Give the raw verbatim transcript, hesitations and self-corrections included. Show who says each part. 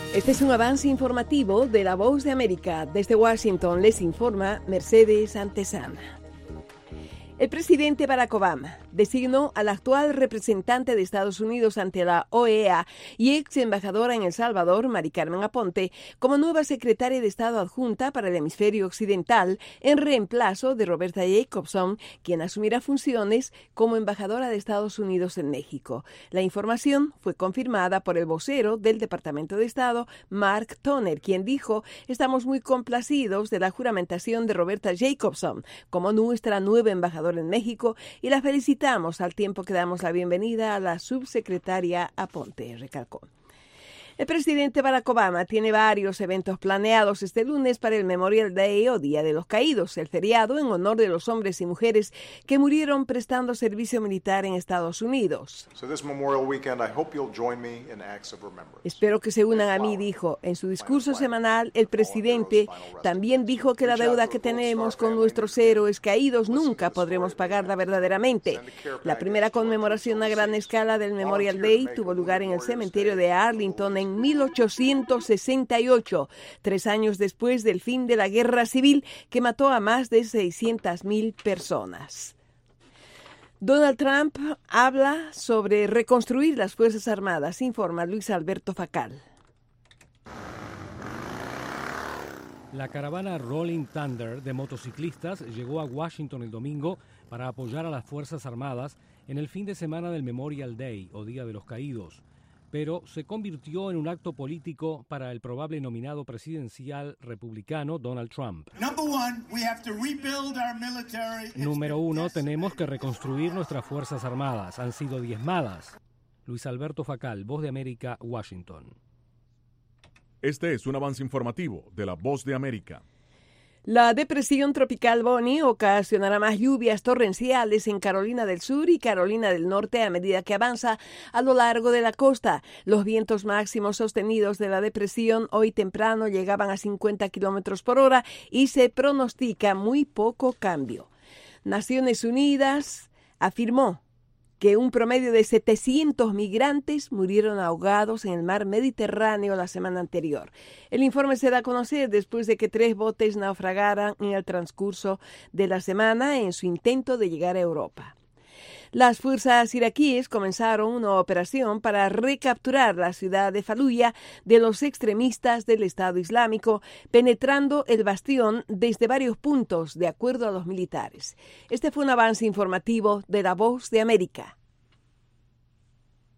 Speaker 1: Este es un avance informativo de La Voz de América. Desde Washington les informa Mercedes Antesana. El presidente Barack Obama designó al actual representante de Estados Unidos ante la O E A y ex embajadora en El Salvador, Mari Carmen Aponte, como nueva secretaria de Estado adjunta para el hemisferio occidental, en reemplazo de Roberta Jacobson, quien asumirá funciones como embajadora de Estados Unidos en México. La información fue confirmada por el vocero del Departamento de Estado, Mark Toner, quien dijo: "Estamos muy complacidos de la juramentación de Roberta Jacobson como nuestra nueva embajadora en México y la felicitamos al tiempo que damos la bienvenida a la subsecretaria Aponte", recalcó. El presidente Barack Obama tiene varios eventos planeados este lunes para el Memorial Day o Día de los Caídos, el feriado en honor de los hombres y mujeres que murieron prestando servicio militar en Estados Unidos.
Speaker 2: So this Memorial Weekend, I hope you'll join me in acts of remembrance.
Speaker 1: Espero que se unan a mí, dijo. En su discurso semanal, el presidente también dijo que la deuda que tenemos con nuestros héroes caídos nunca podremos pagarla verdaderamente. La primera conmemoración a gran escala del Memorial Day tuvo lugar en el cementerio de Arlington en En mil ochocientos sesenta y ocho, tres años después del fin de la Guerra Civil que mató a más de seiscientas mil personas. Donald Trump habla sobre reconstruir las Fuerzas Armadas, informa Luis Alberto Facal.
Speaker 3: La caravana Rolling Thunder de motociclistas llegó a Washington el domingo para apoyar a las Fuerzas Armadas en el fin de semana del Memorial Day o Día de los Caídos, pero se convirtió en un acto político para el probable nominado presidencial republicano Donald Trump. Número uno, tenemos que reconstruir nuestras Fuerzas Armadas. Han sido diezmadas. Luis Alberto Facal, Voz de América, Washington.
Speaker 4: Este es un avance informativo de La Voz de América.
Speaker 1: La depresión tropical Bonnie ocasionará más lluvias torrenciales en Carolina del Sur y Carolina del Norte a medida que avanza a lo largo de la costa. Los vientos máximos sostenidos de la depresión hoy temprano llegaban a cincuenta kilómetros por hora y se pronostica muy poco cambio. Naciones Unidas afirmó que un promedio de setecientos migrantes murieron ahogados en el mar Mediterráneo la semana anterior. El informe se da a conocer después de que tres botes naufragaran en el transcurso de la semana en su intento de llegar a Europa. Las fuerzas iraquíes comenzaron una operación para recapturar la ciudad de Faluya de los extremistas del Estado Islámico, penetrando el bastión desde varios puntos, de acuerdo a los militares. Este fue un avance informativo de La Voz de América.